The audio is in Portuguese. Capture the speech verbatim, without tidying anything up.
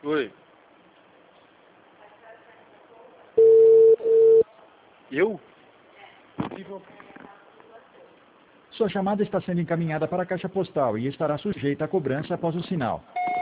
Oi. Eu? Sua chamada está sendo encaminhada para a caixa postal e estará sujeita a cobrança após o sinal.